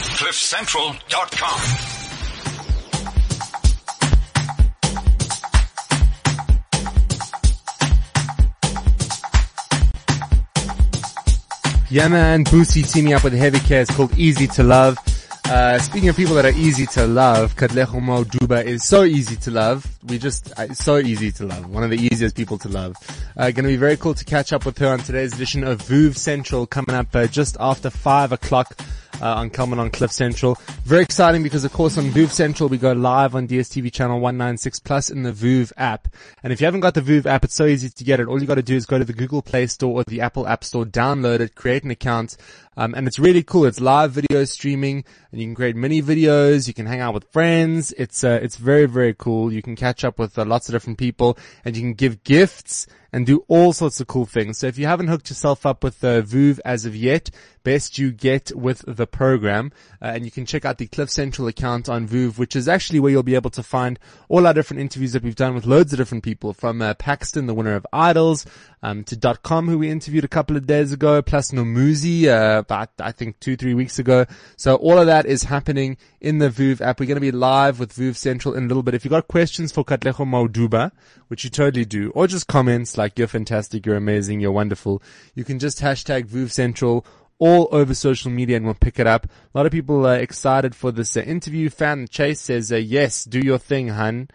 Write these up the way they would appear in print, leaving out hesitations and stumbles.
CliffCentral.com. Yeah, man, Boosie teaming up with Heavy Care. It's called Easy to Love. Speaking of people that are easy to love, Katlego Moduba is so easy to love. So easy to love. One of the easiest people to love. Gonna be very cool to catch up with her on today's edition of VOOV Central coming up just after 5 o'clock. On Kelman on Cliff Central. Very exciting because of course on VOOV Central we go live on DSTV channel 196 plus in the VOOV app. And if you haven't got the VOOV app, it's so easy to get it. All you got to do is go to the Google Play Store or the Apple App Store, download it, create an account. And it's really cool. It's live video streaming and you can create mini videos. You can hang out with friends. It's very, very cool. You can catch up with lots of different people and you can give gifts and do all sorts of cool things. So if you haven't hooked yourself up with VOOV as of yet, best you get with the program. And you can check out the Cliff Central account on VOOV, which is actually where you'll be able to find all our different interviews that we've done with loads of different people, from Paxton, the winner of Idols, to .com, who we interviewed a couple of days ago, plus Nomuzi, about, I think 2-3 weeks ago. So all of that is happening in the VOOV app. We're going to be live with VOOV Central in a little bit. If you've got questions for Katlego Moduba, which you totally do, or just comments like you're fantastic, you're amazing, you're wonderful, you can just hashtag VOOV Central all over social media and we'll pick it up. A lot of people are excited for this interview. Fan Chase says, yes, do your thing, hun.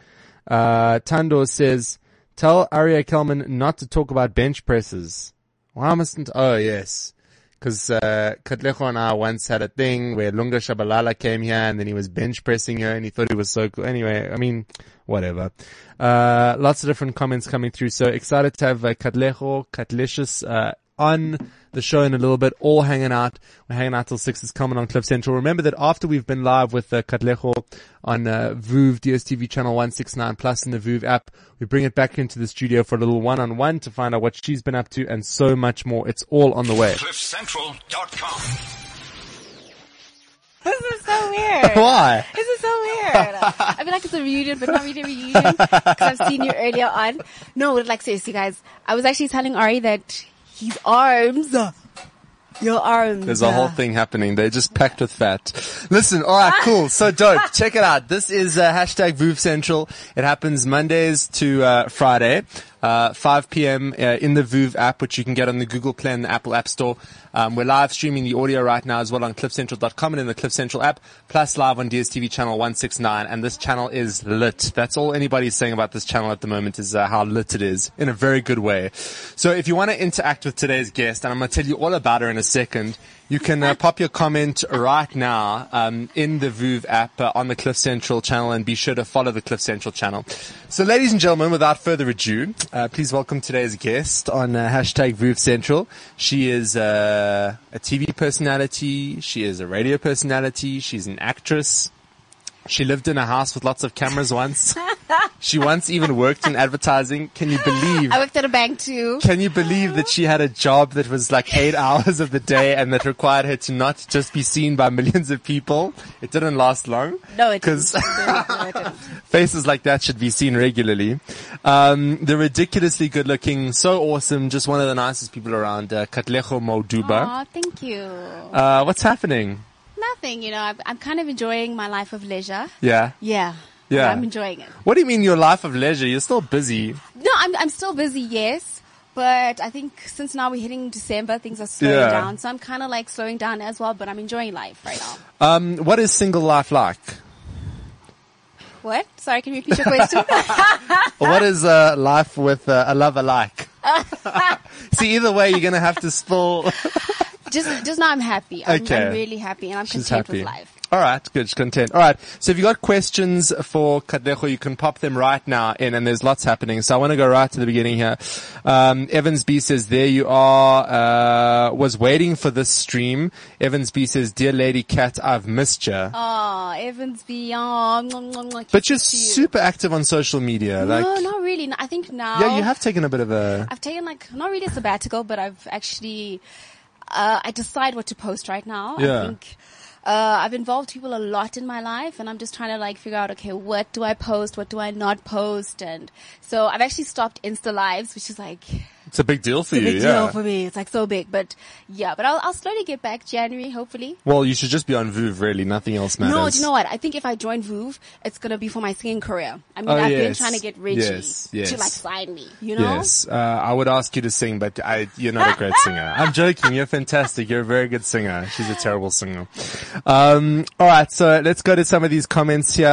Tando says, tell Aria Kelman not to talk about bench presses. Why mustn't? Oh, yes. Cause, Katlego and I once had a thing where Lunga Shabalala came here and then he was bench pressing her and he thought it was so cool. Anyway, I mean, whatever. Lots of different comments coming through. So excited to have Katlego, Katlicious, on the show in a little bit, all hanging out. We're hanging out till 6 is coming on Cliff Central. Remember that after we've been live with Katlego on VOOV, DSTV channel 169 plus in the VOOV app, we bring it back into the studio for a little one-on-one to find out what she's been up to and so much more. It's all on the way. CliffCentral.com. This is so weird. Why? This is so weird. I feel like it's a reunion, but not really a reunion because I've seen you earlier on. No, like seriously guys, I was actually telling Ari that his arms, your arms. There's a whole thing happening. They're just packed with fat. Listen, alright, cool. So dope. Check it out. This is hashtag VOOV Central. It happens Mondays to Friday. 5 p.m. In the VOOV app, which you can get on the Google Play and the Apple App Store. We're live streaming the audio right now as well on CliffCentral.com and in the Cliff Central app, plus live on DSTV channel 169. And this channel is lit. That's all anybody's saying about this channel at the moment is how lit it is, in a very good way. So if you want to interact with today's guest, and I'm going to tell you all about her in a second, you can pop your comment right now in the VOOV app on the Cliff Central channel, and be sure to follow the Cliff Central channel. So ladies and gentlemen, without further ado, please welcome today's guest on hashtag VOOV Central. She is a TV personality. She is a radio personality. She's an actress. She lived in a house with lots of cameras once. She once even worked in advertising. Can you believe? I worked at a bank too. Can you believe that she had a job that was like 8 hours of the day and that required her to not just be seen by millions of people? It didn't last long. No, it didn't. No, it didn't. Faces like that should be seen regularly. The ridiculously good looking, so awesome, just one of the nicest people around, Katlego Moduba. Aw, thank you. What's happening? Nothing, I'm kind of enjoying my life of leisure. Yeah. Yeah. Yeah. I'm enjoying it. What do you mean your life of leisure? You're still busy. No, I'm still busy, yes. But I think since now we're hitting December, things are slowing down. So I'm kind of like slowing down as well, but I'm enjoying life right now. What is single life like? What? Sorry, can you repeat your question? What is life with a lover like? See, either way, you're going to have to spill. Just now I'm happy. I'm really happy and I'm content with life. All right, good, content. All right, so if you got questions for Katlego, you can pop them right now in, and there's lots happening. So I want to go right to the beginning here. Evans B says, there you are, was waiting for this stream. Evans B says, dear Lady Cat, I've missed you. Oh, Evans B, But you're super active on social media. No, not really. I think now. Yeah, you have taken a bit of I've taken not really a sabbatical, but I've actually, I decide what to post right now. Yeah. I think, I've involved people a lot in my life, and I'm just trying to figure out, okay, what do I post? What do I not post? And so I've actually stopped Insta Lives, which is It's a big deal for It's a you, big yeah. deal for me. It's like so big, but I'll slowly get back January, hopefully. Well, you should just be on VOOV, really. Nothing else matters. No, do you know what? I think if I join VOOV, it's gonna be for my singing career. I mean, Oh, I've been yes. trying to get Reggie Yes, yes. to like sign me, you know? Yes, I would ask you to sing, but you're not a great singer. I'm joking. You're fantastic. You're a very good singer. She's a terrible singer. All right, so let's go to some of these comments here.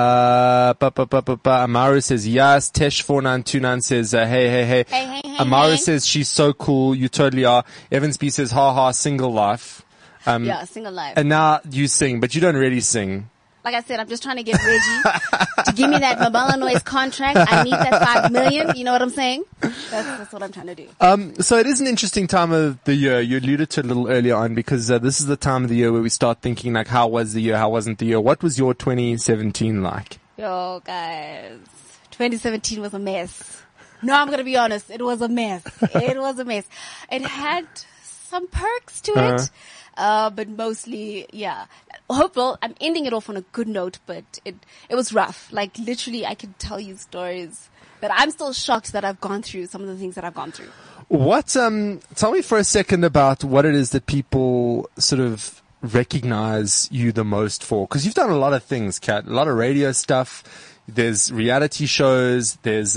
Amaru says yes. Tesh4929 says hey. Hey. Amaru says she's so cool. You totally are. Evans B says ha, single life. Yeah, single life. And now you sing, but you don't really sing. Like I said, I'm just trying to get Reggie to give me that Mabala Noise contract. I need that 5 million. You know what I'm saying? That's what I'm trying to do. So it is an interesting time of the year. You alluded to it a little earlier on because this is the time of the year where we start thinking like, how was the year? How wasn't the year? What was your 2017 like? Yo, guys, 2017 was a mess. No, I'm gonna be honest. It was a mess. It was a mess. It had some perks to it. But mostly, yeah. Hopeful. I'm ending it off on a good note, but it was rough. Like literally, I could tell you stories that I'm still shocked that I've gone through some of the things that I've gone through. What, tell me for a second about what it is that people sort of recognize you the most for. Cause you've done a lot of things, Kat, a lot of radio stuff. There's reality shows. There's,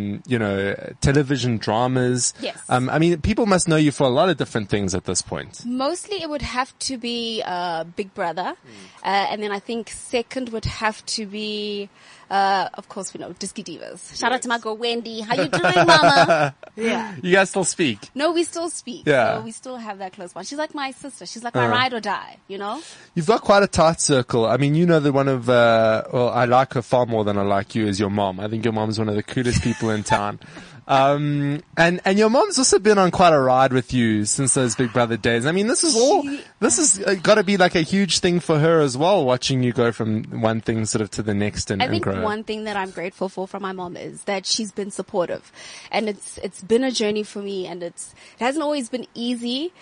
television dramas. Yes. I mean, people must know you for a lot of different things at this point. Mostly it would have to be, Big Brother. And then I think second would have to be, of course, Disky Divas. Shout out to my girl Wendy. How you doing, mama? Yeah. You guys still speak? No, we still speak. Yeah. So we still have that close bond. She's like my sister. She's like my ride or die, you know? You've got quite a tight circle. I mean, you know that one of, I like her far more than I like you as your mom. I think your mom's one of the coolest people in town. And your mom's also been on quite a ride with you since those Big Brother days. I mean, this has got to be like a huge thing for her as well, watching you go from one thing sort of to the next and I think grow. one thing that I'm grateful for from my mom is that she's been supportive, and it's been a journey for me, and it hasn't always been easy.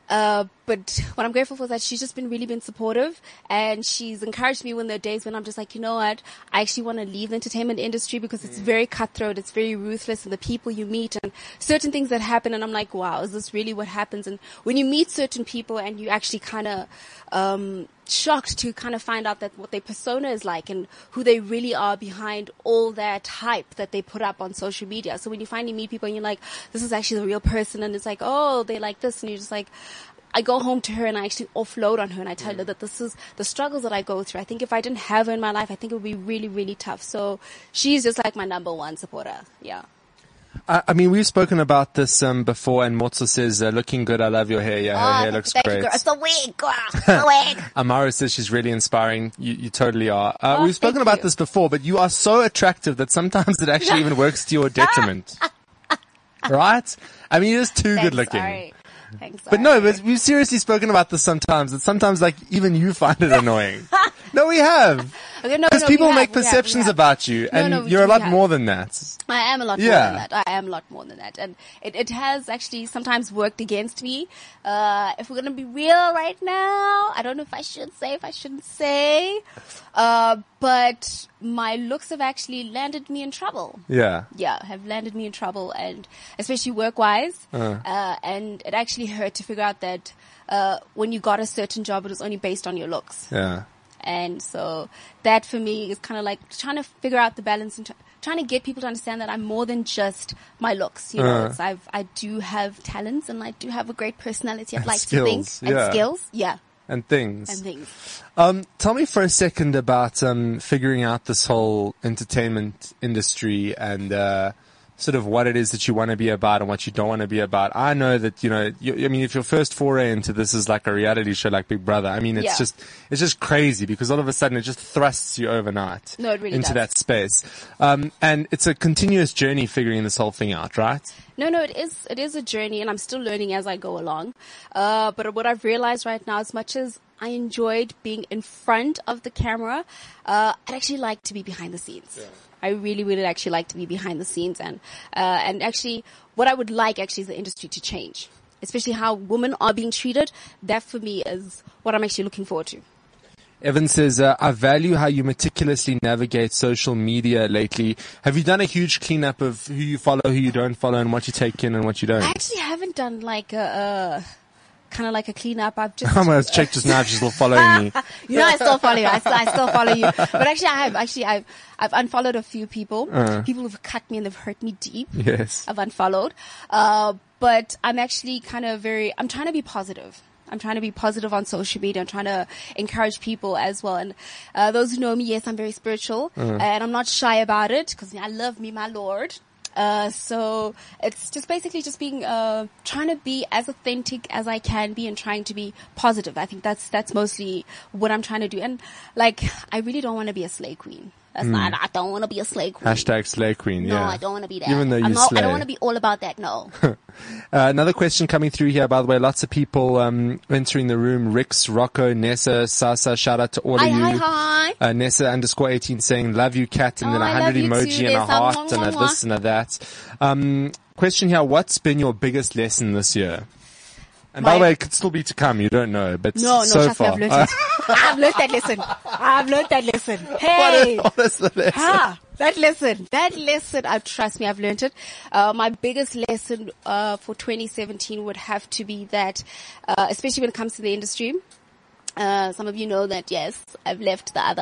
But what I'm grateful for is that she's just really been supportive, and she's encouraged me when there are days when I'm just like, you know what, I actually want to leave the entertainment industry because it's very cutthroat, it's very ruthless, and the people you meet and certain things that happen, and I'm like, wow, is this really what happens? And when you meet certain people and you actually kind of, shocked to kind of find out that what their persona is like and who they really are behind all that hype that they put up on social media. So when you finally meet people and you're like, this is actually the real person, and it's like, oh, they like this, and you're just like, I go home to her and I actually offload on her and I tell her that this is the struggles that I go through. I think if I didn't have her in my life, I think it would be really, really tough. So she's just like my number one supporter. Yeah. I mean, we've spoken about this before, and Motso says, looking good, I love your hair. Yeah, her hair looks thank great. you, girl. It's a wig, girl. It's a wig. Amaru says she's really inspiring. You totally are. We've spoken thank about you. this before, but you are so attractive that sometimes it actually even works to your detriment. Right? I mean, you're just too good looking. Sorry. Thanks, But no, but we've seriously spoken about this sometimes, that sometimes like even you find it annoying. No, we have. Okay, no, Because people make perceptions about you, and you're a lot more than that. I am a lot more than that. I am a lot more than that. And it has actually sometimes worked against me. If we're going to be real right now, I don't know if I should say, if I shouldn't say. But my looks have actually landed me in trouble. Yeah. Yeah, have landed me in trouble, and especially work-wise. And it actually hurt to figure out that when you got a certain job, it was only based on your looks. Yeah. And so that for me is kind of like trying to figure out the balance and trying to get people to understand that I'm more than just my looks. You know, I do have talents and I do have a great personality. I'd like to think. And skills. Yeah. And things. Tell me for a second about figuring out this whole entertainment industry and sort of what it is that you want to be about and what you don't want to be about. I know that, I mean, if your first foray into this is like a reality show like Big Brother, I mean, it's just crazy because all of a sudden it just thrusts you overnight into that space. And it's a continuous journey figuring this whole thing out, right? No, it is a journey, and I'm still learning as I go along. But what I've realized right now, as much as I enjoyed being in front of the camera, I'd actually like to be behind the scenes. Yeah. I really, really actually like to be behind the scenes, and actually what I would like actually is the industry to change, especially how women are being treated. That for me is what I'm actually looking forward to. Evan says, I value how you meticulously navigate social media lately. Have you done a huge cleanup of who you follow, who you don't follow, and what you take in and what you don't? I actually haven't done like a kind of like a cleanup. I've just I'm going to check just now if she's still following me. You know, I still follow you. I still follow you. But actually, I've unfollowed a few people. People who've cut me and they've hurt me deep. Yes. I've unfollowed. But I'm actually I'm trying to be positive. I'm trying to be positive on social media. I'm trying to encourage people as well. And those who know me, yes, I'm very spiritual, and I'm not shy about it because I love me, my Lord. So it's just basically just being trying to be as authentic as I can be and trying to be positive. I think that's mostly what I'm trying to do. And like, I really don't want to be a slay queen. That's not, I don't want to be a slay queen. Hashtag slay queen, No, yeah. I don't want to be that. Even though you slay. I don't want to be all about that, no. Another question coming through here, by the way. Lots of people entering the room. Rix, Rocco, Nessa, Sasa, shout out to all of you. Hi. Nessa _18 saying, love you, cat, and then I 100 love you emoji too, and a Nessa. heart and a this and a that. Question here, what's been your biggest lesson this year? And by the way, it could still be to come. You don't know, but No, so trust me, far. I've learned it. I've learned that lesson. Hey. What is the lesson? That lesson, trust me, I've learned it. My biggest lesson, for 2017 would have to be that, especially when it comes to the industry, some of you know that, yes, I've left that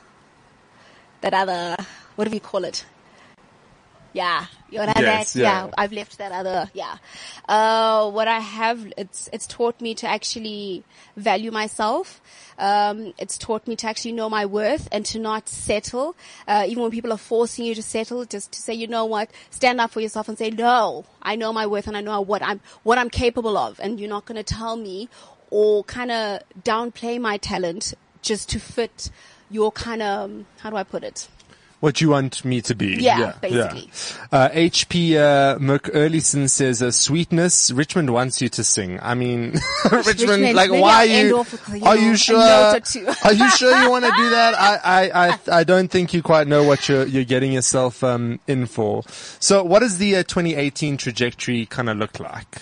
other, what do we call it? Yeah. You know Yes, that? yeah. Yeah. I've left that other, yeah. What I have, it's taught me to actually value myself. It's taught me to actually know my worth and to not settle. Even when people are forcing you to settle, just to say, you know what, stand up for yourself and say, no, I know my worth and I know what I'm capable of. And you're not going to tell me or kind of downplay my talent just to fit your kind of, how do I put it? What you want me to be. Yeah, basically. HP McEarlison says, sweetness, Richmond wants you to sing. I mean, Richmond, like, maybe why I'll end off with, are you sure? a note or two. Are you sure you want to do that? I don't think you quite know what you're getting yourself, in for. So what does the 2018 trajectory kind of look like?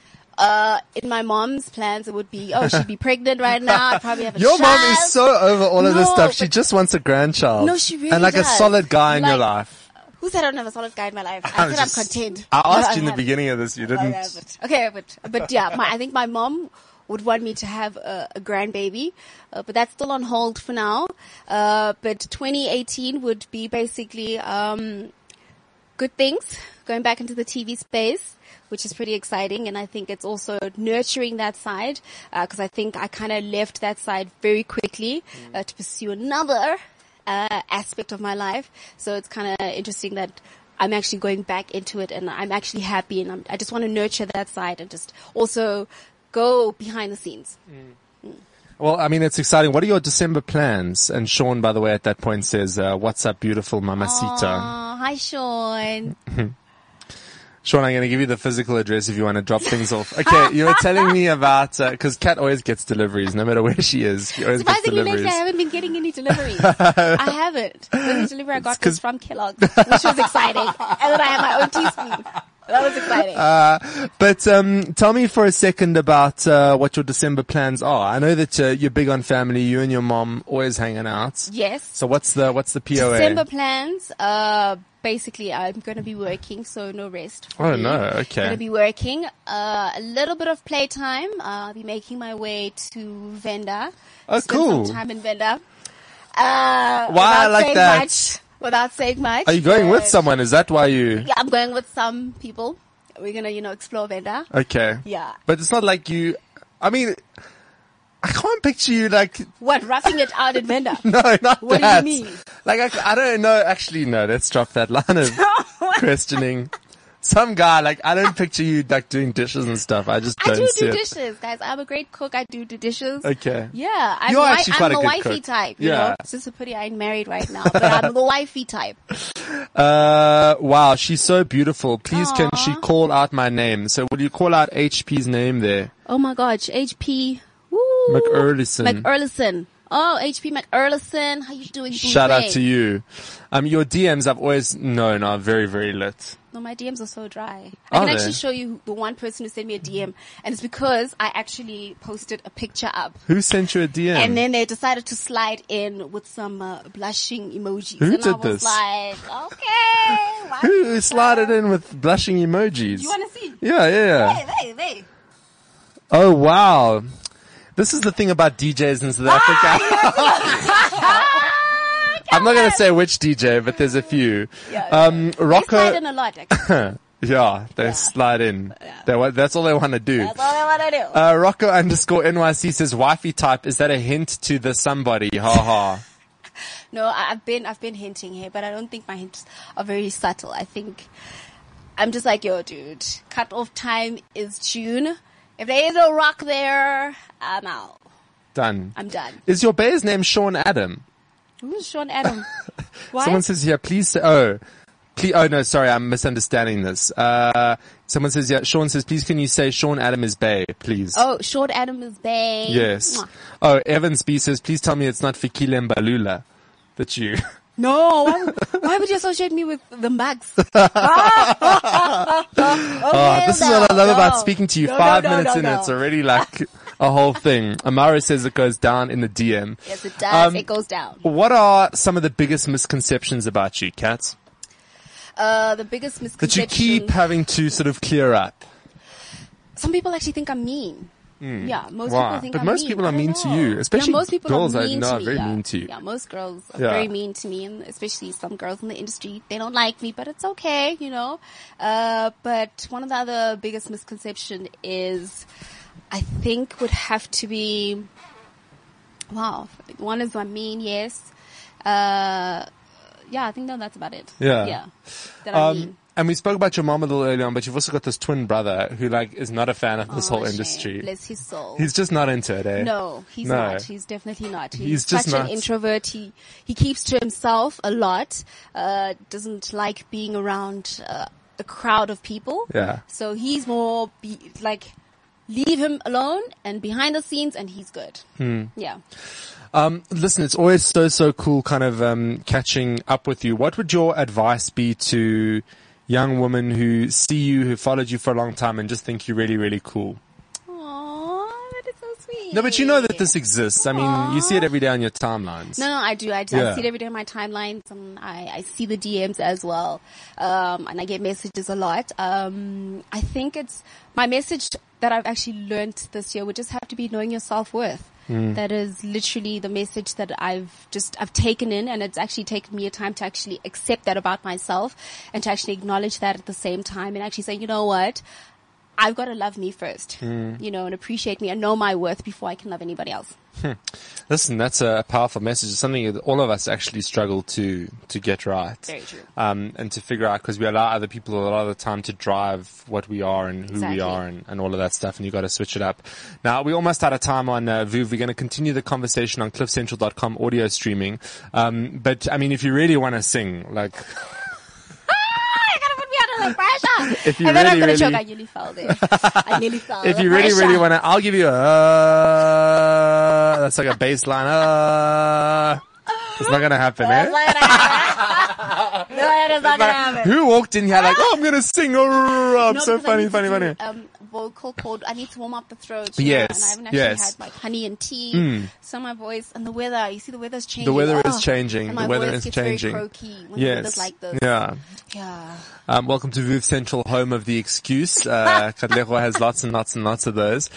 In my mom's plans, it would be, she'd be pregnant right now. I'd probably have a Your child. mom is so over all of this No, stuff. She but- just wants a grandchild. No, she really And like does. a solid guy in your Like, life. Who said I don't have a solid guy in my life? I said I'm content. I asked No, you in the haven't. beginning of this. You No, I didn't. haven't. Okay, but yeah, I think my mom would want me to have a grandbaby, but that's still on hold for now. But 2018 would be basically, good things, going back into the TV space, which is pretty exciting. And I think it's also nurturing that side, cause I think I kind of left that side very quickly, to pursue another, aspect of my life. So it's kind of interesting that I'm actually going back into it and I'm actually happy and I just want to nurture that side and just also go behind the scenes. Well, I mean, it's exciting. What are your December plans? And Sean, by the way, at that point says, what's up, beautiful mamacita? Aw, hi, Sean. Sean, I'm going to give you the physical address if you want to drop things off. Okay, you were telling me about, cause Kat always gets deliveries, no matter where she is. She always gets Surprisingly, deliveries. lately I haven't been getting any deliveries. I haven't. The only delivery I got was from Kellogg's, which was exciting. And then I had my own teaspoon. That was exciting. But tell me for a second about what your December plans are. I know that you're big on family. You and your mom always hanging out. Yes. So what's the POA? December plans, basically I'm going to be working, so no rest. For Oh me. no, okay. Going to be working, a little bit of playtime. I'll be making my way to Venda. Oh, Spend cool. some time in Venda. Why Without like saying that? much, without saying much. Are you going with but- someone? Is that why you? Yeah, I'm going with some people. We're going to, explore Venda. Okay. Yeah. But it's not like you, I mean, I can't picture you like, What, roughing it out in Venda? no, not What do you that. mean? Like, I don't know. Actually, no, let's drop that line of questioning. Some guy, like, I don't picture you like doing dishes and stuff. I just I don't do see it. dishes, guys. I'm a great cook. I do dishes. Okay. Yeah, I'm, You are actually quite I'm a the good wifey cook. type. Yeah. It's just a pity I ain't married right now, but I'm the wifey type. Wow, she's so beautiful. Please can Aw. she call out my name? So will you call out HP's name there? Oh my gosh, HP. Woo. McEarlison. McEarlison. Oh, HP McErlison, how you doing? Shout out to you. Your DMs I've always known are very, very lit. No, my DMs are so dry. I can they? actually show you the one person who sent me a DM, and it's because I actually posted a picture up. Who sent you a DM? And then they decided to slide in with some blushing emojis. Who and did I was this? like, okay. why Who not? slided in with blushing emojis? You want to see? Yeah. They. Oh, wow. This is the thing about DJs in South Africa. I'm not going to say which DJ, but there's a few. They Rocco. slide in a lot, actually. Yeah, they slide in. That's all they want to do. That's all I want to do. Rocco _ NYC says, wifey type, is that a hint to the somebody? Ha ha. No, I've been hinting here, but I don't think my hints are very subtle. I think I'm just like, yo, dude, cut off time is June. If there is no rock there, I'm out. Done. I'm done. Is your bear's name Sean Adam? Who's Sean Adam? Why? Someone says here, please say, no, sorry, I'm misunderstanding this. Someone says, Sean says, please can you say Sean Adam is bae, please? Oh, Sean Adam is bae. Yes. Mwah. Oh, Evans B says, please tell me it's not Fikile Mbalula that you... No, why would you associate me with the Mags? This is what I love about speaking to you. 5 minutes in, it's already like a whole thing. Amara says it goes down in the DM. Yes, it does. It goes down. What are some of the biggest misconceptions about you, Kat? The biggest misconception. That you keep having to sort of clear up. Some people actually think I'm mean. Yeah, most Wow. people think But I'm most mean. people are I don't mean to know. you, especially most people girls are I mean know to are me, very yeah. mean to you. Yeah, most girls are Yeah. very mean to me, and especially some girls in the industry. They don't like me, but it's okay, you know. But one of the other biggest misconception is, I think would have to be, one is I'm mean, yes. Yeah, I think that's about it. Yeah. That I mean. And we spoke about your mom a little earlier on, but you've also got this twin brother who is not a fan of this whole Shame. industry. Bless his soul. He's just not into it, eh? No, he's No. not. He's definitely not. He's He's just such not. an introvert. He keeps to himself a lot. Doesn't like being around a crowd of people. Yeah. So he's more leave him alone and behind the scenes, and he's good. Yeah. Listen, it's always so cool kind of catching up with you. What would your advice be to young women who see you, who followed you for a long time and just think you're really, really cool? Aww, that is so sweet. No, but you know that this exists. I mean, you see it every day on your timelines. No, I do. I Yeah. see it every day on my timelines. I see the DMs as well. And I get messages a lot. I think it's my message that I've actually learned this year would just have to be knowing your self-worth. That is literally the message that I've taken in, and it's actually taken me a time to actually accept that about myself and to actually acknowledge that at the same time and actually say, you know what? I've got to love me first, you know, and appreciate me and know my worth before I can love anybody else. Listen, that's a powerful message. It's something that all of us actually struggle to get right. Very true. And to figure out, because we allow other people a lot of the time to drive what we are and who we Exactly. are and all of that stuff, and you got to switch it up. Now, we're almost out of time on Vuv. We're going to continue the conversation on cliffcentral.com audio streaming. But I mean, if you really want to sing, like... You're going to put me under the pressure. If you And then I'm really, going to choke. really- I nearly fell there. I nearly fell. If The you really, pressure. really want to, I'll give you that's like a bass line. It's not going to happen, That's eh? not gonna happen. No, that is not going to happen. Who walked in here like, oh, I'm going to sing. Oh, I'm No, so because I funny. need to do, vocal cord. I need to warm up the throat. You Yes, know, and I haven't actually yes. had like honey and tea. So my voice and the weather. You see, the weather's changing. The weather Oh, is changing. and The my weather voice is gets changing. Very croaky when the weather's Yes. like this. Yeah. Yeah. Welcome to Vuv Central, home of the excuse. Katlego has lots and lots and lots of those.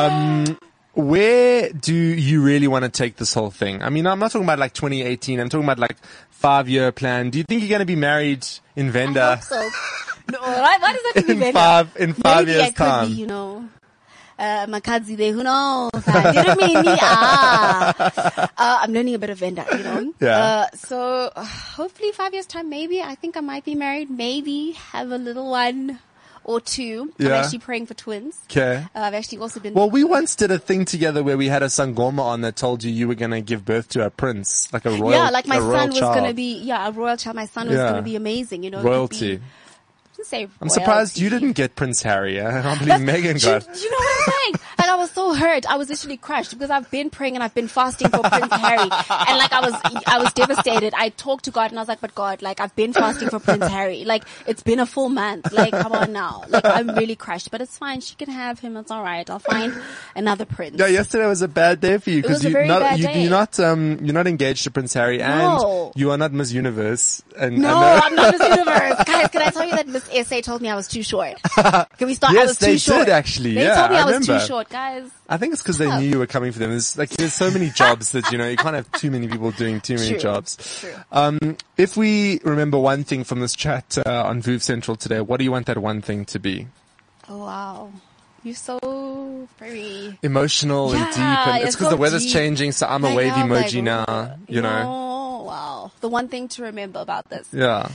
Where do you really want to take this whole thing? I mean, I'm not talking about like 2018. I'm talking about like 5-year plan. Do you think you're going to be married in I Venda hope so. No, right? What does that mean? in Venda? five Maybe years I could time? be, you know. Makazi there, who knows? I didn't mean me. I'm learning a bit of Venda, you know. Yeah. So hopefully 5 years time, maybe. I think I might be married. Maybe have a little one or two. I'm Yeah. actually praying for twins. Okay. I've actually also been. Well, we once did a thing together where we had a sangoma on that told you were going to give birth to a prince, like a royal. yeah, like my a royal son was child. gonna be, a royal child. My son was Yeah. gonna be amazing, you know. it could royalty. be- I didn't say I'm surprised royalty. you didn't get Prince Harry. I can't believe Meghan got. You know what I'm saying? Like I was so hurt. I was literally crushed because I've been praying and I've been fasting for Prince Harry. And like I was devastated. I talked to God and I was like, but God, like I've been fasting for Prince Harry. Like it's been a full month. Like come on now. Like I'm really crushed, but it's fine. She can have him. It's alright. I'll find another prince. Yeah, yesterday was a bad day for you because you're not engaged to Prince Harry and you are not Miss Universe. And I'm not Miss Universe. Guys, can I tell you that Miss SA told me I was too short? Can we start? Yes, I was too short. Did actually. They told me I was too short, guys. I think it's because they knew you were coming for them. There's so many jobs that, you can't have too many people doing too many jobs. True. If we remember one thing from this chat on VOOV Central today, what do you want that one thing to be? Oh, wow. You're so very emotional and deep. And it's because the weather's deep. changing, so I'm a wave emoji now, you know. Oh, wow. The one thing to remember about this. Yeah.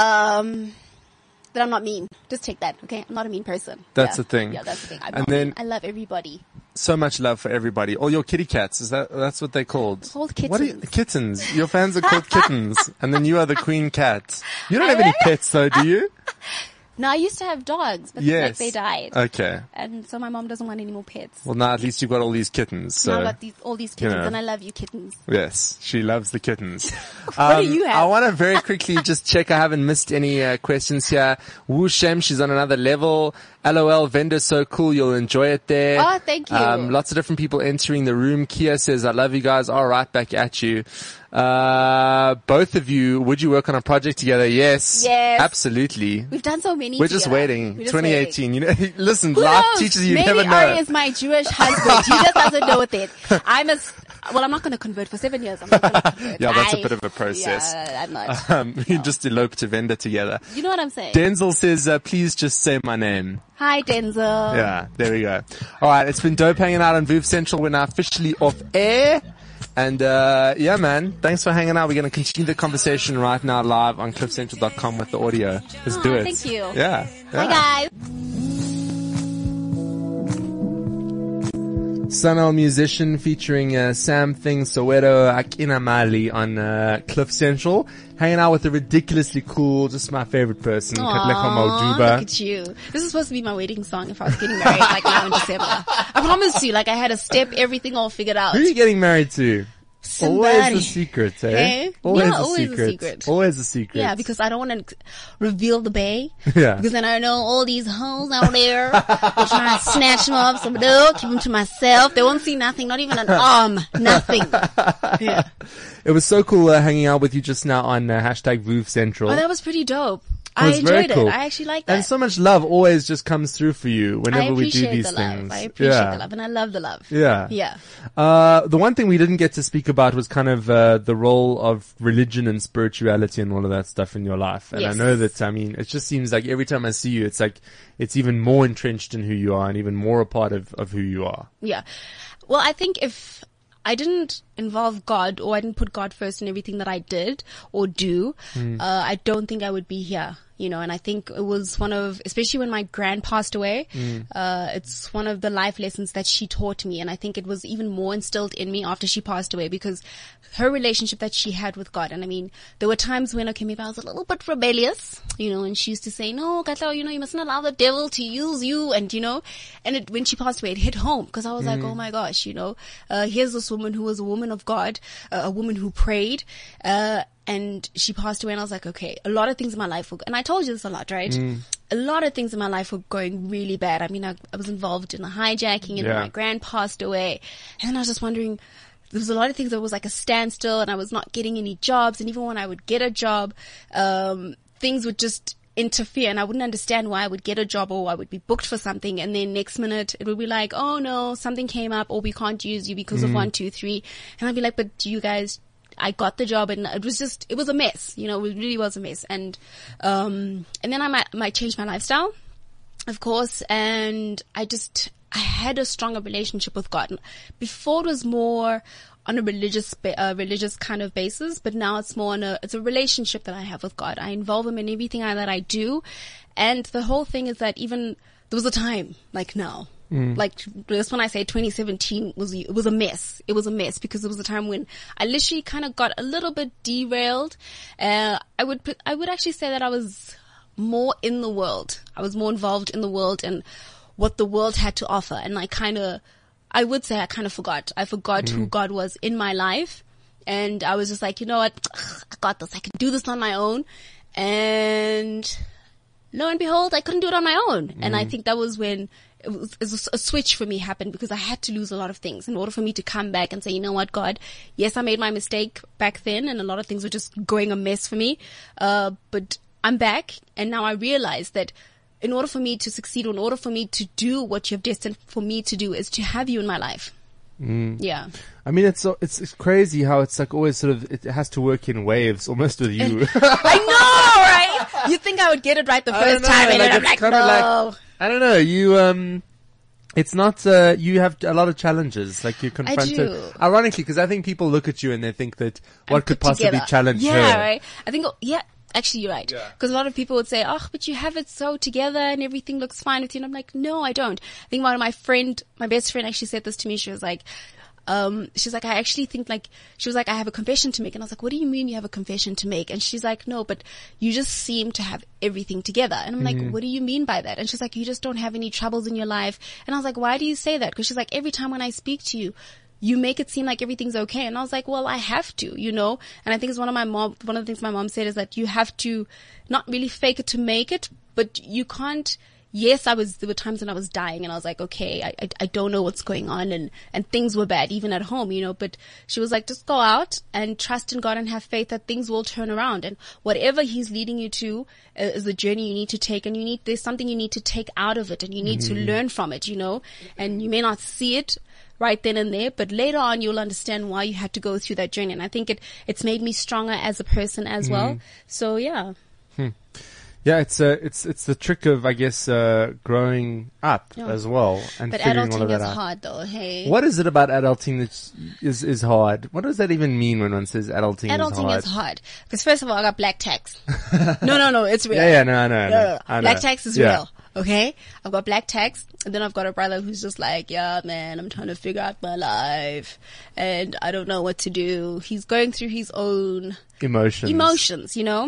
That I'm not mean. Just take that, okay? I'm not a mean person. That's the thing. Yeah, that's the thing. I love everybody. So much love for everybody. All your kitty cats, that's what they're called? They're called kittens. What are kittens? Your fans are called kittens. And then you are the queen cat. You don't have any pets though, do you? No, I used to have dogs, but like they died. Okay. And so my mom doesn't want any more pets. Well, now at least you've got all these kittens. So. Now I've got all these kittens, and I love you kittens. Yes, she loves the kittens. What do you have? I want to very quickly just check I haven't missed any questions here. Wu Shem, she's on another level. LOL, vendor so cool, you'll enjoy it there. Oh, thank you. Lots of different people entering the room. Kia says, I love you guys. All right, back at you. Both of you, would you work on a project together? Yes. Yes. Absolutely. We've done so many We're together. just waiting. 2018. Waiting. Listen, Who life knows? teaches you Maybe never know. Ari is my Jewish husband. He just doesn't know it. I'm not going to convert for 7 years. I'm not going to convert. Yeah, that's a bit of a process. Yeah, I'm not. You just eloped to vendor together. You know what I'm saying? Denzel says, please just say my name. Hi, Denzel. Yeah, there we go. All right, it's been dope hanging out on VOOV Central. We're now officially off air. And, yeah, man, thanks for hanging out. We're going to continue the conversation right now live on cliffcentral.com with the audio. Let's do it. Thank you. Yeah. Hi, guys. Sunil Musician featuring Sam Thing Soweto Akina Mali on Cliff Central. Hanging out with a ridiculously cool, just my favorite person, Katlego Mauduba. Look at you. This is supposed to be my wedding song if I was getting married like now in December. I promised you, like I had a step, everything all figured out. Who are you getting married to? Somebody. Always a secret, eh? Okay. Always, Yeah, a always a secret. secret. Always a secret. Yeah, because I don't want to reveal the bay. Yeah. Because then I know all these hoes out there will try to snatch them up. So no, keep them to myself. They won't see nothing, not even an arm, nothing. Yeah. It was so cool hanging out with you just now on hashtag VOOV Central. Oh, that was pretty dope. It I was very enjoyed cool. it. I actually liked that. And so much love always just comes through for you I whenever we do appreciate these the love. things. I appreciate the love, and I love the love. Yeah. Yeah. The one thing we didn't get to speak about was kind of the role of religion and spirituality and all of that stuff in your life. And Yes. I know that, it just seems like every time I see you, it's like it's even more entrenched in who you are and even more a part of who you are. Yeah. Well, I think if I didn't involve God or I didn't put God first in everything that I did or do, I don't think I would be here. And I think it was especially when my gran passed away, it's one of the life lessons that she taught me. And I think it was even more instilled in me after she passed away because her relationship that she had with God. And I mean, there were times when, maybe I was a little bit rebellious, and she used to say, no, Katla, you mustn't allow the devil to use you. And, and when she passed away, it hit home because I was like, oh my gosh, here's this woman who was a woman of God, a woman who prayed, and she passed away and I was like, okay, a lot of things in my life and I told you this a lot, right? A lot of things in my life were going really bad. I mean, I was involved in a hijacking and then my gran passed away. And then I was just wondering, there was a lot of things that was like a standstill and I was not getting any jobs. And even when I would get a job, things would just interfere and I wouldn't understand why I would get a job or I would be booked for something and then next minute it would be like, oh no, something came up or we can't use you because of 1, 2, 3. And I'd be like, but you guys, I got the job and it was a mess, it really was a mess. And then I might change my lifestyle, of course. And I had a stronger relationship with God. Before it was more on a religious kind of basis, but now it's more it's a relationship that I have with God. I involve Him in everything that I do. And the whole thing is that even there was a time like now, like just when I say 2017 it was a mess. It was a mess because it was a time when I literally kind of got a little bit derailed. I would actually say that I was more in the world. I was more involved in the world and what the world had to offer. And I I would say I kind of forgot. I forgot who God was in my life. And I was just like, you know what? I got this. I can do this on my own. And lo and behold, I couldn't do it on my own. And I think that was when it was a switch for me happened, because I had to lose a lot of things in order for me to come back and say, you know what, God, yes, I made my mistake back then and a lot of things were just going a mess for me. But I'm back, and now I realize that in order for me to succeed, or in order for me to do what you've destined for me to do, is to have you in my life. Yeah. I mean, it's crazy how it's like always sort of, it has to work in waves almost with you. I know, right? You think I would get it right the first time, and then I'm like, no. I don't know. You, it's not, you have a lot of challenges. Like you're confronted. I do. Ironically, because I think people look at you and they think that what I'm could put possibly together. challenge her. Yeah, right. I think, yeah. Actually, you're right. Yeah. Because a lot of people would say, oh, but you have it so together and everything looks fine with you. And I'm like, no, I don't. I think one of my best friend actually said this to me. She was like, I actually think like, she was like, I have a confession to make. And I was like, what do you mean you have a confession to make? And she's like, no, but you just seem to have everything together. And I'm like, what do you mean by that? And she's like, you just don't have any troubles in your life. And I was like, why do you say that? Because she's like, every time when I speak to you, you make it seem like everything's okay. And I was like, well, I have to, you know? And I think it's one of the things my mom said is that you have to not really fake it to make it, but you can't. Yes, there were times when I was dying and I was like, okay, I don't know what's going on, and things were bad even at home, you know, but she was like, just go out and trust in God and have faith that things will turn around, and whatever he's leading you to is a journey you need to take, and there's something you need to take out of it, and you need to learn from it, you know, and you may not see it right then and there, but later on you'll understand why you had to go through that journey. And I think it's made me stronger as a person as well. So yeah. Yeah, it's the trick of, I guess, growing up as well, and but figuring all of adulting that is out. hard though. Hey, What is it about adulting that is hard? What does that even mean when one says adulting is hard? Because first of all, I got black tax. No, it's real. Yeah, no, I know. Black tax is real. Okay, I've got black tax, and then I've got a brother who's just like, yeah, man, I'm trying to figure out my life, and I don't know what to do. He's going through his own emotions, you know.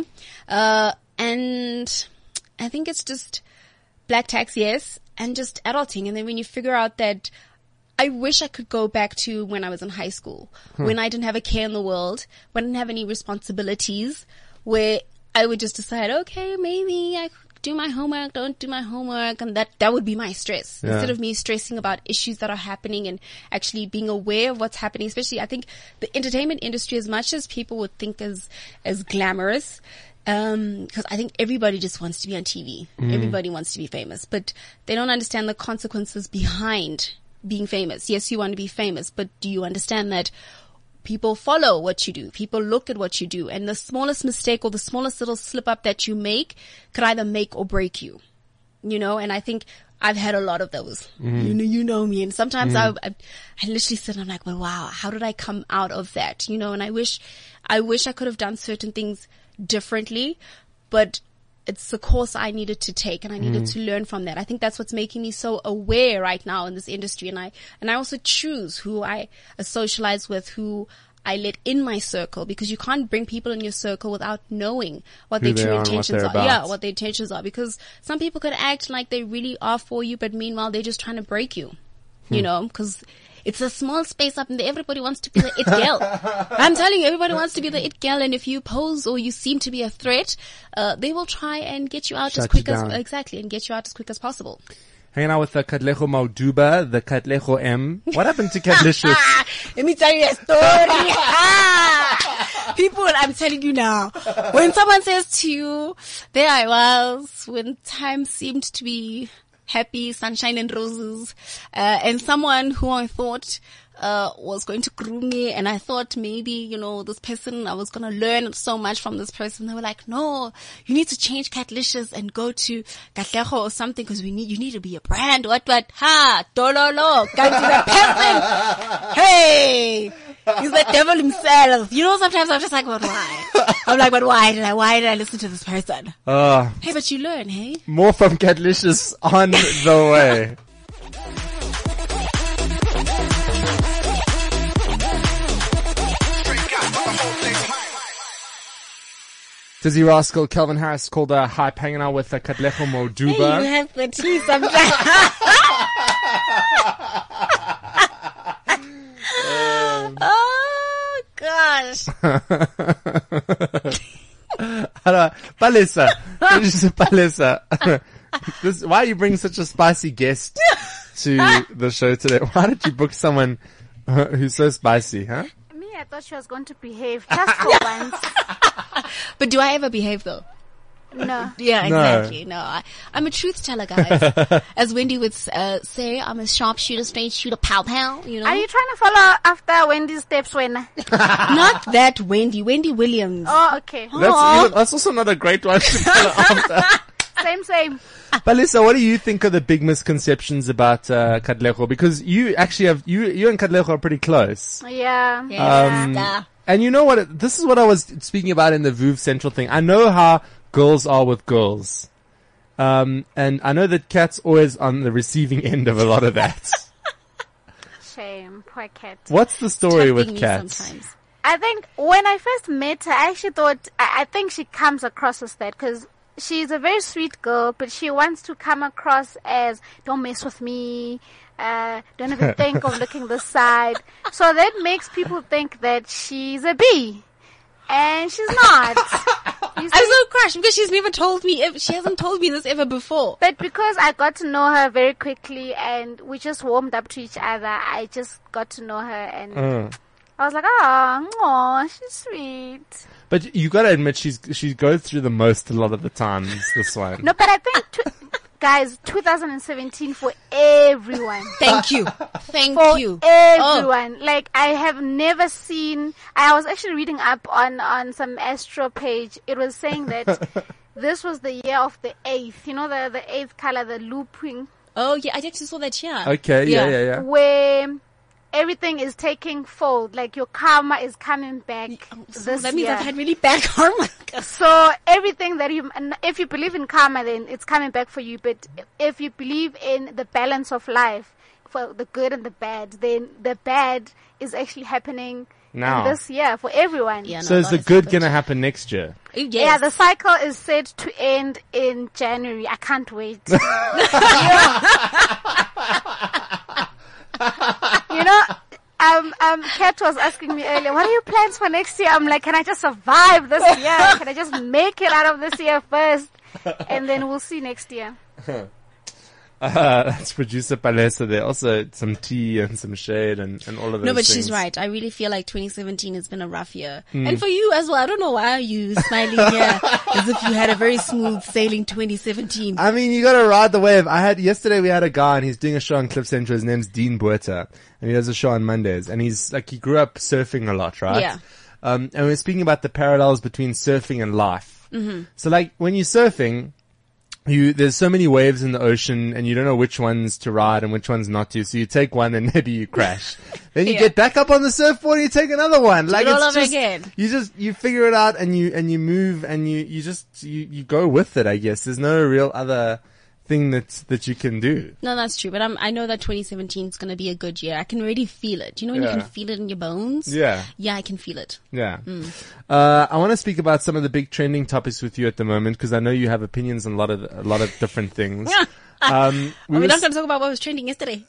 And I think it's just black tax, yes, and just adulting. And then when you figure out that I wish I could go back to when I was in high school, when I didn't have a care in the world, when I didn't have any responsibilities, where I would just decide, okay, maybe I do my homework, don't do my homework, and that would be my stress. Yeah. Instead of me stressing about issues that are happening and actually being aware of what's happening, especially I think the entertainment industry, as much as people would think as glamorous, because I think everybody just wants to be on TV. Everybody wants to be famous, but they don't understand the consequences behind being famous. Yes, you want to be famous, but do you understand that people follow what you do? People look at what you do, and the smallest mistake or the smallest little slip up that you make could either make or break you, you know? And I think I've had a lot of those. You know me. And sometimes I literally sit and I'm like, well, wow, how did I come out of that? You know, and I wish I could have done certain things differently, but it's the course I needed to take, and I needed to learn from that. I think that's what's making me so aware right now in this industry. And I also choose who I socialize with, who I let in my circle, because you can't bring people in your circle without knowing what their true intentions are. Yeah, what their intentions are, because some people could act like they really are for you, but meanwhile they're just trying to break you, you know, because it's a small space up in there. Everybody wants to be the it girl. I'm telling you, everybody wants to be the it girl. And if you pose or you seem to be a threat, they will try and get you out as quick as possible. Hanging out with the Katlego Mauduba, the Katlego M. What happened to Katlicious? Let me tell you a story. People, I'm telling you now, when someone says to you, there I was, when time seemed to be happy, sunshine and roses, and someone who I thought was going to groom me, and I thought maybe, you know, this person, I was going to learn so much from this person. They were like, no, you need to change Katlicious and go to Katlego or something, because you need to be a brand. What, Tololo, come to the person. Hey, he's the devil himself. You know, sometimes I'm just like, but why? I'm like, but why did I listen to this person? Hey, but you learn, hey? More from Katlicious on the way. Dizzy Rascal, Kelvin Harris called Hype, hanging out with Katlego Mauduba. Hey, you have the tea sometimes. gosh. Palesa. Palesa. Why you bring such a spicy guest to the show today? Why did you book someone who's so spicy, huh? Me, I thought she was going to behave just for once. But do I ever behave though? No. Yeah, No. exactly. No, I'm a truth teller, guys. As Wendy would say, I'm a sharpshooter, straight shooter, pow pow. You know, Are you trying to follow after Wendy's steps when? not that Wendy Williams. Oh, okay. That's also not a great one to follow after. Same. Palesa, what do you think are the big misconceptions about Katlego? Because you actually have you and Katlego are pretty close. Yeah. Yeah. And you know what? This is what I was speaking about in the VOOV Central thing. I know how girls are with girls. And I know that Kat's always on the receiving end of a lot of that. Shame. Poor cat. What's the story with Me Kat? sometimes. I think when I first met her, I actually thought, I think she comes across as that because she's a very sweet girl, but she wants to come across as, don't mess with me, don't even think of looking this side. So that makes people think that she's a bee. And she's not. You see? I'm so crushed because she's never told me, she hasn't told me this ever before. But because I got to know her very quickly and we just warmed up to each other, I just got to know her and I was like, oh, she's sweet. But you gotta admit she goes through the most a lot of the times, this one. No, but I think, guys, 2017 for everyone. Thank you. Thank For you. everyone. Like, I have never seen, I was actually reading up on some Astro page. It was saying that this was the year of the 8th. You know, the 8th color, the looping, Oh yeah, I actually saw that here. Okay, yeah. where everything is taking fold. Like, your karma is coming back this That means year. I've had really bad karma. So everything that and if you believe in karma, then it's coming back for you. But if you believe in the balance of life, for the good and the bad, then the bad is actually happening Now. in this year for everyone. Yeah, So is the good gonna happen next year? Yes. Yeah, the cycle is set to end in January. I can't wait. You know, Kat was asking me earlier, what are your plans for next year? I'm like, can I just survive this year? Can I just make it out of this year first? And then we'll see next year. That's producer Palesa there. Also some tea and some shade and all of those No, but things. she's right. I really feel like 2017 has been a rough year. And for you as well. I don't know why are you smiling here as if you had a very smooth sailing 2017. I mean, you gotta ride the wave. Yesterday we had a guy and he's doing a show on Cliff Central. His name's Dean Buerta and he does a show on Mondays and he's like, he grew up surfing a lot, right? Yeah. And we're speaking about the parallels between surfing and life. Mm-hmm. So like when you're surfing, there's so many waves in the ocean and you don't know which ones to ride and which ones not to. So you take one and maybe you crash. Then you Yeah. get back up on the surfboard and you take another one. Like it all it's over just, again. you figure it out and you move and you go with it, I guess. There's no real other thing that you can do. No, that's true. But I know that 2017 is going to be a good year. I can already feel it. You know when you Yeah. can feel it in your bones? Yeah. Yeah, I can feel it. Yeah. I want to speak about some of the big trending topics with you at the moment because I know you have opinions on a lot of different things. We're were not going to talk about what was trending yesterday.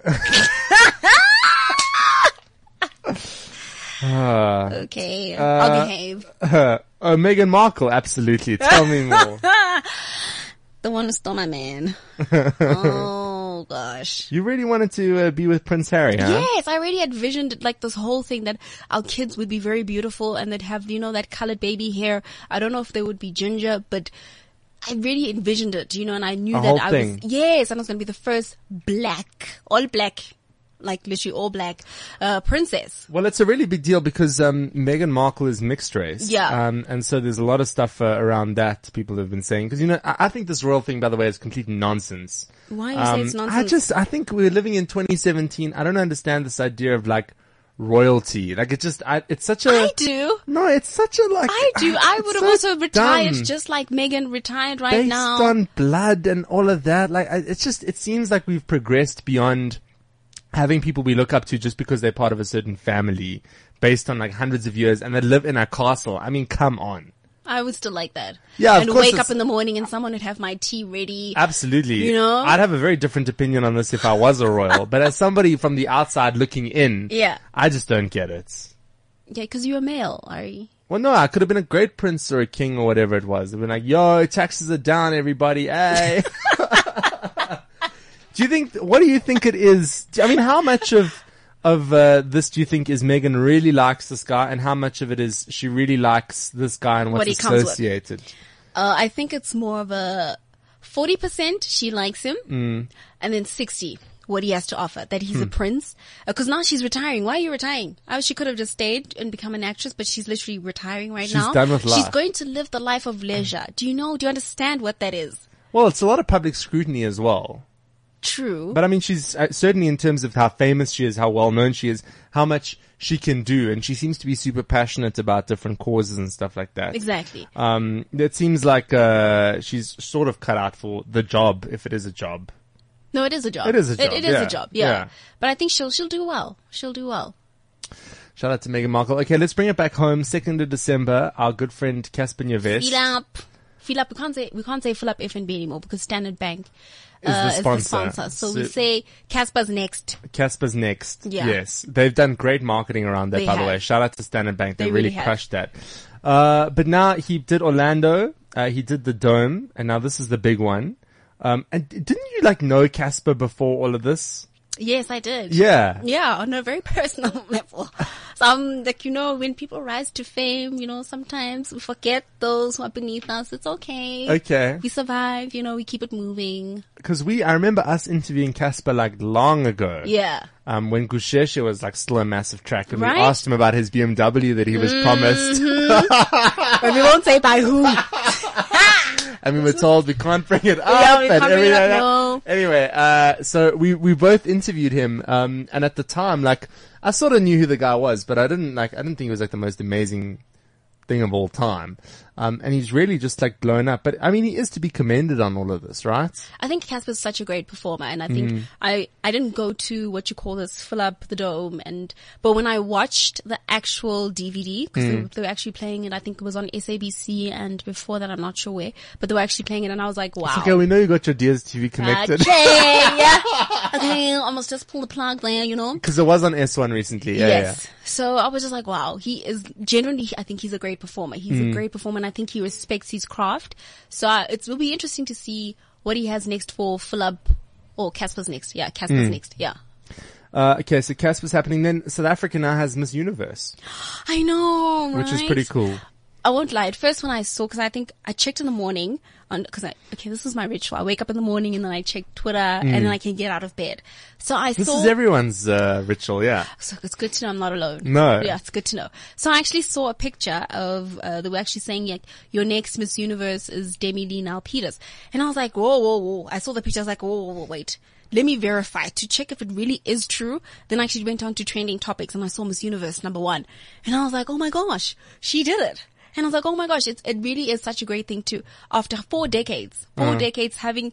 Okay, I'll behave. Meghan Markle, absolutely. Tell me more. The one who stole my man. Oh gosh. You really wanted to be with Prince Harry, huh? Yes, I already envisioned like this whole thing that our kids would be very beautiful and they'd have, that colored baby hair. I don't know if they would be ginger, but I really envisioned it, and I knew A that whole I thing. was, yes, and I was going to be the first all black, like literally all black, princess. Well, it's a really big deal because Meghan Markle is mixed race. Yeah. And so there's a lot of stuff around that people have been saying. Because, I think this royal thing, by the way, is complete nonsense. Why you say it's nonsense? I think we're living in 2017. I don't understand this idea of like royalty. Like it's such a... I do. No, it's such a like... I do. I would have so also retired dumb. just like Meghan retired right Based now. on blood and all of that. Like, it seems like we've progressed beyond having people we look up to just because they're part of a certain family based on like hundreds of years and they live in a castle. I mean, come on. I would still like that. Yeah, of and course wake it's- up in the morning and someone would have my tea ready. Absolutely. know? I'd have a very different opinion on this if I was a royal, but as somebody from the outside looking in, Yeah. I just don't get it. Yeah, because you're a male, Ari. Well, no, I could have been a great prince or a king or whatever it was. They've been like, yo, taxes are down, everybody. Hey. What do you think it is? I mean, how much of this do you think is Megan really likes this guy, and how much of it is she really likes this guy and what's What he comes with. associated? I think it's more of a 40% she likes him, and then 60 what he has to offer, that he's a prince. Because now she's retiring. Why are you retiring? She could have just stayed and become an actress, but she's literally retiring right now. She's done with life. She's going to live the life of leisure. Do you understand what that is? Well, it's a lot of public scrutiny as well. True. But I mean, she's certainly in terms of how famous she is, how well known she is, how much she can do, and she seems to be super passionate about different causes and stuff like that. Exactly. It seems like she's sort of cut out for the job, if it is a job. No, it is a job. It is a job. It is yeah. a job. Yeah. Yeah. But I think she'll do well. She'll do well. Shout out to Meghan Markle. Okay, let's bring it back home. 2nd of December, our good friend Casper Nyovest Fill up. We can't say fill up FNB anymore because Standard Bank is the is sponsor. the sponsor. So we say Casper's next. Casper's next. Yeah. Yes. They've done great marketing around that, They by the have. way. Shout out to Standard Bank. They They really really have. crushed that. But now he did Orlando. He did the Dome. And now this is the big one. And didn't you know Casper before all of this? Yes, I did. Yeah. Yeah, on a very personal level. So when people rise to fame, sometimes we forget those who are beneath us. It's okay. Okay. We survive, we keep it moving. Because I remember us interviewing Casper long ago. Yeah. When Gusheshe was still a massive track, and Right? we asked him about his BMW that he was promised. But we won't say by who. And we were told we can't bring it up. Yeah, we and can't bring it everything. up, no. Anyway, so we both interviewed him, and at the time, I sort of knew who the guy was, but I didn't think he was the most amazing thing of all time. And he's really just blown up. But I mean, he is to be commended on all of this, right? I think Casper's such a great performer, and I think I didn't go to fill up the dome, but when I watched the actual DVD, because they were actually playing it, I think it was on SABC, and before that I'm not sure where, but they were actually playing it, and I was like, wow. Okay, we know you got your DSTV connected. Okay, I must just pull the plug there, Because it was on S1 recently. Yeah, yes. So I was just like, wow, he is genuinely, I think he's a great performer. He's a great performer, and I think he respects his craft. So it will be interesting to see what he has next for Philip, or Casper's next. Yeah, Casper's next. Yeah. Okay, so Casper's happening. Then South Africa now has Miss Universe, I know, right? which is pretty cool. I won't lie. At first when I saw, because I think I checked in the morning this is my ritual. I wake up in the morning and then I check Twitter and then I can get out of bed. So This is everyone's ritual, yeah. So it's good to know I'm not alone. No. Yeah, it's good to know. So I actually saw a picture of, they were actually saying your next Miss Universe is Demi-Leigh Nel-Peters. And I was like, whoa. I saw the picture. I was like, whoa, wait. Let me verify to check if it really is true. Then I actually went on to trending topics and I saw Miss Universe #1. And I was like, oh my gosh, she did it. And I was like, oh my gosh, it really is such a great thing to, after 4 decades, having,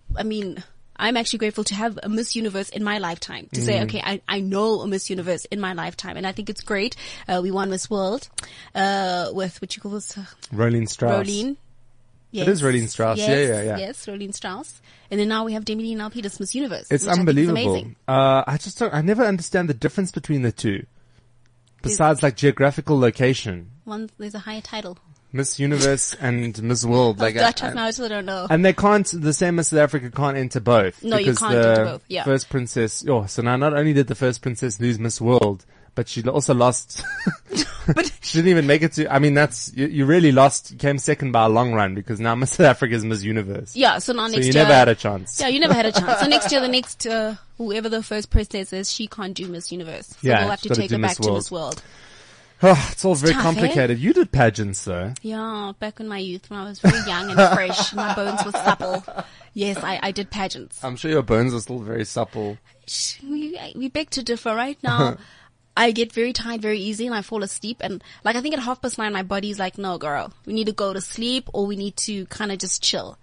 I'm actually grateful to have a Miss Universe in my lifetime. To say, okay, I know a Miss Universe in my lifetime. And I think it's great. We won Miss World, with, what you call this? Rolene Strauss. Rolene. Yes. It is Rolene Strauss. Yes, Yeah. Yes, Rolene Strauss. And then now we have Demi-Leigh Nel-Peters, Miss Universe. It's which I think unbelievable. is amazing. I never understand the difference between the two. Besides geographical location. There's a higher title. Miss Universe and Miss World. Dutch, I still don't know. And they can't, the same as South Africa can't enter both. No, you because can't the enter both, yeah. First princess, so now not only did the first princess lose Miss World, but she also lost, But she didn't even make it to, you really lost, you came second by a long run because now Miss South Africa is Miss Universe. yeah, so now So next you year. never had a chance. Yeah, you never had a chance. So next year, whoever the first princess is, she can't do Miss Universe. So Yeah, we'll have to she's gotta take do her Miss back to World. Miss World. Oh, it's all very tough, eh? complicated. You did pageants though. Yeah, back in my youth when I was very young and fresh, my bones were supple. Yes, I did pageants. I'm sure your bones are still very supple. We beg to differ. Right now, I get very tired very easy and I fall asleep. And I think at 9:30, my body's like, no, girl, we need to go to sleep or we need to kind of just chill.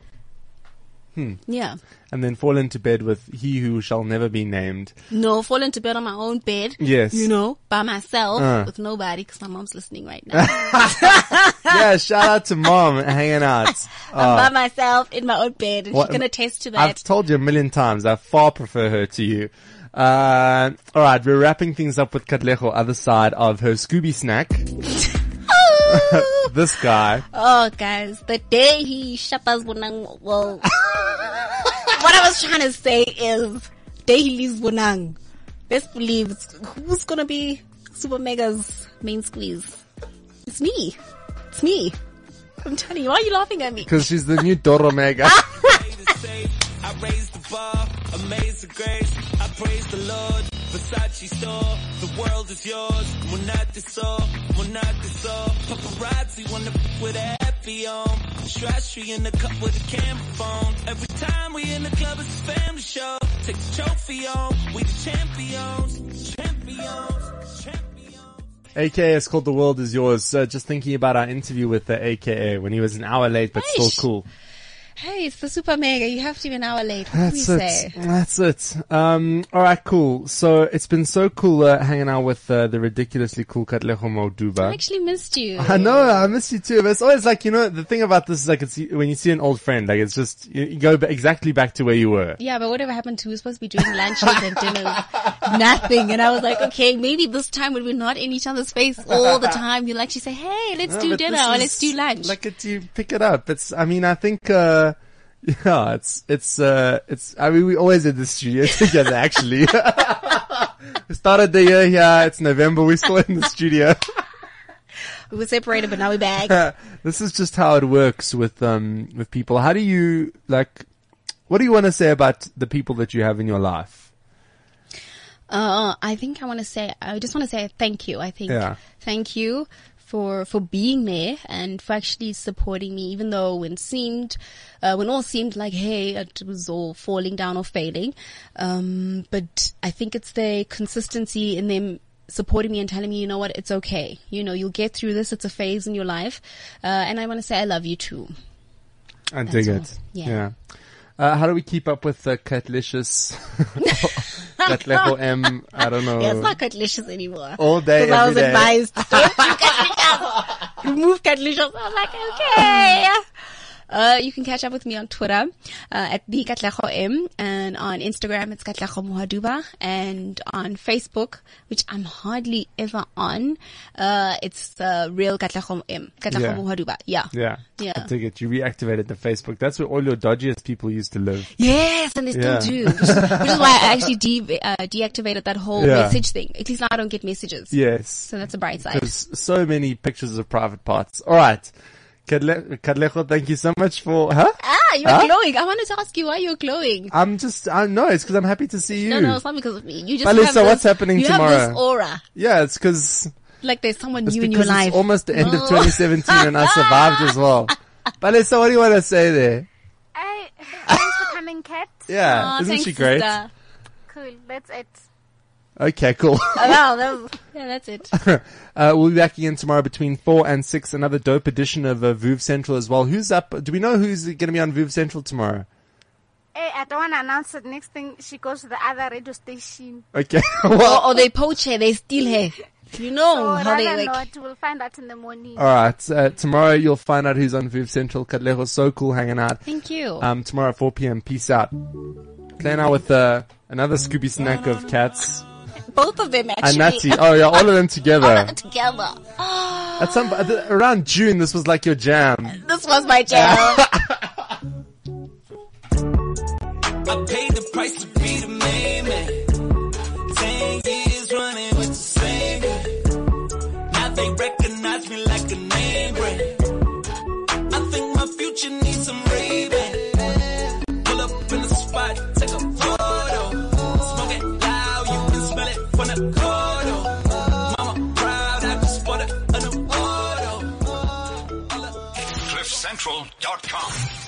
Yeah. And then fall into bed with he who shall never be named. No, fall into bed on my own bed. Yes. By myself with nobody because my mom's listening right now. Yeah, shout out to mom hanging out. I'm by myself in my own bed and she can attest to that. I've told you a million times, I far prefer her to you. Alright, we're wrapping things up with Katlego, other side of her Scooby snack. This guy. Oh, guys, the day he shapas Bonang, well, what I was trying to say is, day he leaves Bonang, best believe who's gonna be Super Mega's main squeeze? It's me. It's me. I'm telling you, why are you laughing at me? Because she's the new Doro Mega. I raise the bar, amaze the grace. I praise the Lord. Versace store, the world is yours. Monatiso, paparazzi wanna with a happy on. Strashy in the cup with a camera phone. Every time we in the club, it's a family show. Take the trophy on, we the champions. AKA is called The World Is Yours. Just thinking about our interview with the AKA when he was an hour late, but still cool. Hey, it's the Super Mega. You have to be an hour late. What do we say? That's it. Alright, cool. So it's been so cool hanging out with the ridiculously cool Katlego Moduba. I actually missed you. I know, I miss you too. But it's always like, the thing about this is like, it's when you see an old friend, like it's just, you go exactly back to where you were. Yeah, but whatever happened to, we were supposed to be doing lunches and dinners. Nothing. And I was like, okay, maybe this time when we're not in each other's face all the time, you'll actually say, hey, let's do dinner or let's do lunch. Like you pick it up. I think, yeah, I mean, we always in the studio together, actually. We started the year here. It's November. We're still in the studio. We were separated, but now we're back. This is just how it works with people. How do you, what do you want to say about the people that you have in your life? I just want to say thank you. Thank you for being there and for actually supporting me, even though when all seemed like, hey, it was all falling down or failing. But I think it's the consistency in them supporting me and telling me, you know what, it's okay. You'll get through this. It's a phase in your life. And I want to say I love you too. I dig it. Yeah. How do we keep up with the Catlicious? Katlego M, I don't know. Yeah, it's not Catlicious anymore. All day, because I was day. advised, don't do Catlicious. Remove Catlicious. I was like, okay. You can catch up with me on Twitter, at the Katlego M, and on Instagram it's Katlego Mohaduba, and on Facebook, which I'm hardly ever on, it's, real Katlego M, Katlego Mohaduba. Yeah. I dig it. You reactivated the Facebook. That's where all your dodgiest people used to live. Yes, and they still do. Which is why I actually deactivated that whole message thing. At least now I don't get messages. Yes. So that's a bright side. There's so many pictures of private parts. Alright. Katlego, thank you so much for, you're glowing. I wanted to ask you why you're glowing. No, it's because I'm happy to see you. No, it's not because of me. You just Balisa, what's happening tomorrow? You have this aura. Yeah, it's because there's someone new in your life. It's almost the end of 2017 and I survived as well. Balisa, what do you want to say there? Thanks for coming, Kat. Yeah, isn't she great? Sister. Cool, that's it. Okay, cool. That's it. We'll be back again tomorrow between 4 and 6. Another dope edition of VOOV Central as well. Who's up? Do we know who's going to be on VOOV Central tomorrow? Hey, I don't want to announce it. Next thing, she goes to the other radio station. Okay. or they poach her, they steal her. You know how they not. We'll find out in the morning. Alright, tomorrow you'll find out who's on VOOV Central. Katlego, so cool hanging out. Thank you. Tomorrow at 4 p.m. Peace out. Playing out with another Scooby snack of cats. Both of them actually. And Natty. Oh yeah, all of them together. At around June, this was like your jam. This was my jam. I paid the price to be the main man. 10 years running with the same guy. Now they recognize me like a name brand. I think my future needs some Ray-Ban. Pull up in the spot, take a photo. Smoke it loud, you can smell it from the corridor. Mama proud, I just bought a new auto. CliffCentral.com